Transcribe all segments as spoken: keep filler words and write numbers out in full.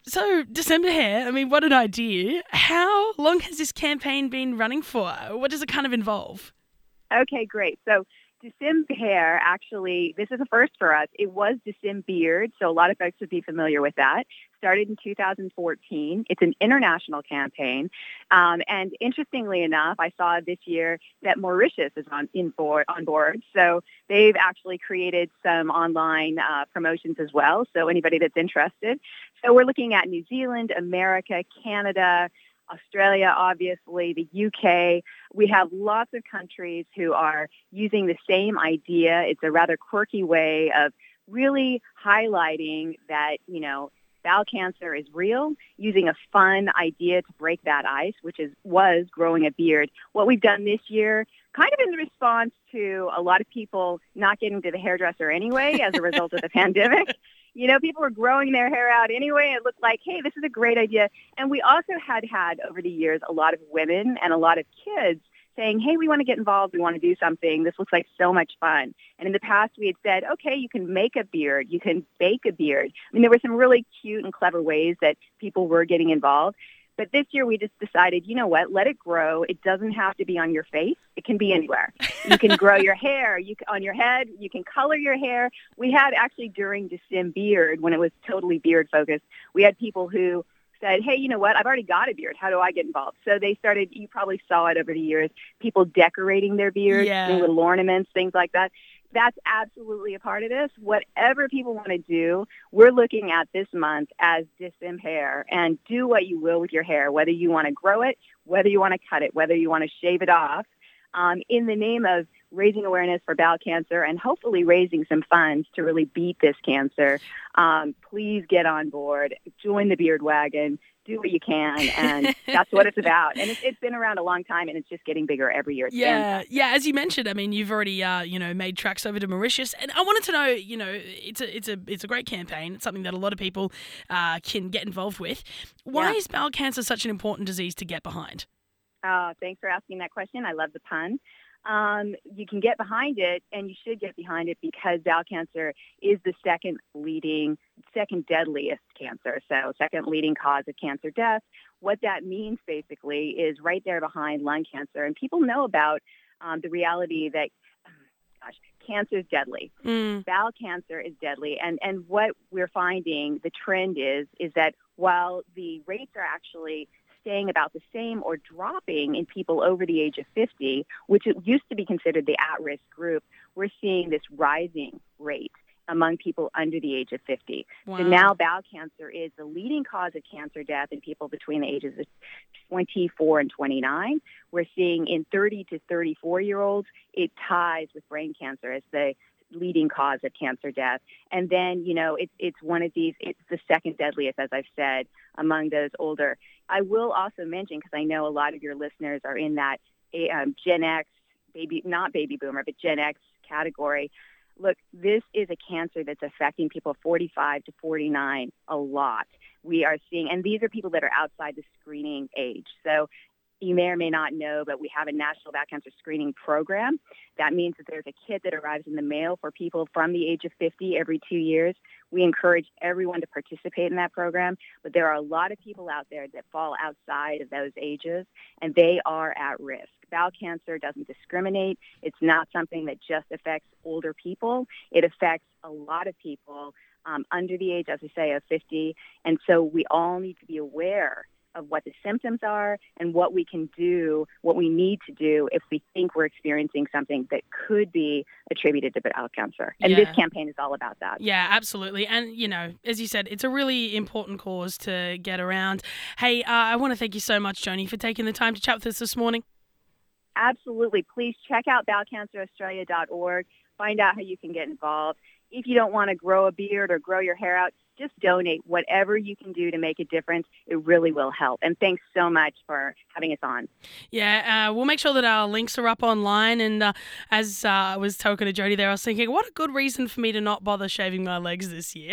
So, December Hair, I mean, what an idea. How long has this campaign been running for? What does it kind of involve? Okay, great. So December Hair, actually, this is a first for us. It was December Beard, so a lot of folks would be familiar with that. Started in two thousand fourteen. It's an international campaign. Um, and interestingly enough, I saw this year that Mauritius is on, in board, on board. So they've actually created some online uh, promotions as well. So anybody that's interested. So we're looking at New Zealand, America, Canada, Australia, obviously, the U K. We have lots of countries who are using the same idea. It's a rather quirky way of really highlighting that, you know, bowel cancer is real, using a fun idea to break that ice, which is was growing a beard. What we've done this year, kind of in response to a lot of people not getting to the hairdresser anyway as a result of the pandemic. You know, people were growing their hair out anyway. It looked like, hey, this is a great idea. And we also had had over the years a lot of women and a lot of kids saying, hey, we want to get involved. We want to do something. This looks like so much fun. And in the past, we had said, okay, you can make a beard. You can bake a beard. I mean, there were some really cute and clever ways that people were getting involved. But this year we just decided, you know what, let it grow. It doesn't have to be on your face. It can be anywhere. You can grow your hair you can, on your head. You can color your hair. We had actually during December Beard, when it was totally beard focused, we had people who said, hey, you know what, I've already got a beard. How do I get involved? So they started, you probably saw it over the years, people decorating their beards, Yeah. doing little ornaments, things like that. That's absolutely a part of this. Whatever people want to do, we're looking at this month as December Hair, and do what you will with your hair, whether you want to grow it, whether you want to cut it, whether you want to shave it off, um, in the name of raising awareness for bowel cancer and hopefully raising some funds to really beat this cancer. Um, please get on board, join the beard wagon, do what you can, and that's what it's about. And it's, it's been around a long time, and it's just getting bigger every year. It's Yeah, fantastic. yeah. As you mentioned, I mean, you've already, uh, you know, made tracks over to Mauritius, and I wanted to know, you know, it's a, it's a, it's a great campaign. It's something that a lot of people uh, can get involved with. Why Yeah. is bowel cancer such an important disease to get behind? Uh, thanks for asking that question. I love the pun. Um, you can get behind it, and you should get behind it because bowel cancer is the second leading, second deadliest cancer. So second leading cause of cancer death. What that means basically is right there behind lung cancer. And people know about um, the reality that, oh, gosh, cancer is deadly. Mm. Bowel cancer is deadly. And, and what we're finding, the trend is, is that while the rates are actually staying about the same or dropping in people over the age of fifty, which it used to be considered the at-risk group, we're seeing this rising rate among people under the age of fifty. Wow. So now bowel cancer is the leading cause of cancer death in people between the ages of twenty-four and twenty-nine. We're seeing in thirty to thirty-four-year-olds, it ties with brain cancer as the leading cause of cancer death. And then, you know, it's it's one of these, it's the second deadliest, as I've said, among those older. I will also mention, because I know a lot of your listeners are in that um, Gen X, baby, not baby boomer, but Gen X category. Look, this is a cancer that's affecting people forty-five to forty-nine a lot. We are seeing, and these are people that are outside the screening age. So you may or may not know, but we have a national bowel cancer screening program. That means that there's a kit that arrives in the mail for people from the age of fifty every two years. We encourage everyone to participate in that program, but there are a lot of people out there that fall outside of those ages, and they are at risk. Bowel cancer doesn't discriminate. It's not something that just affects older people. It affects a lot of people um, under the age, as I say, of fifty, and so we all need to be aware of what the symptoms are and what we can do, what we need to do if we think we're experiencing something that could be attributed to bowel cancer. And Yeah. this campaign is all about that. Yeah, absolutely. And, you know, as you said, it's a really important cause to get around. Hey, uh, I want to thank you so much, Joni, for taking the time to chat with us this morning. Absolutely. Please check out bowel cancer australia dot org. Find out how you can get involved. If you don't want to grow a beard or grow your hair out, just donate. Whatever you can do to make a difference, it really will help. And thanks so much for having us on. Yeah, uh, we'll make sure that our links are up online. And uh, as uh, I was talking to Jody there, I was thinking, what a good reason for me to not bother shaving my legs this year.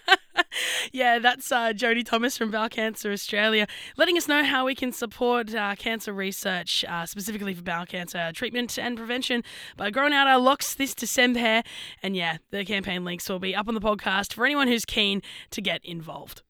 Yeah, that's uh, Jody Thomas from Bowel Cancer Australia, letting us know how we can support uh, cancer research, uh, specifically for bowel cancer treatment and prevention, by growing out our locks this December hair. And yeah, the campaign links will be up on the podcast for anyone who's keen to get involved.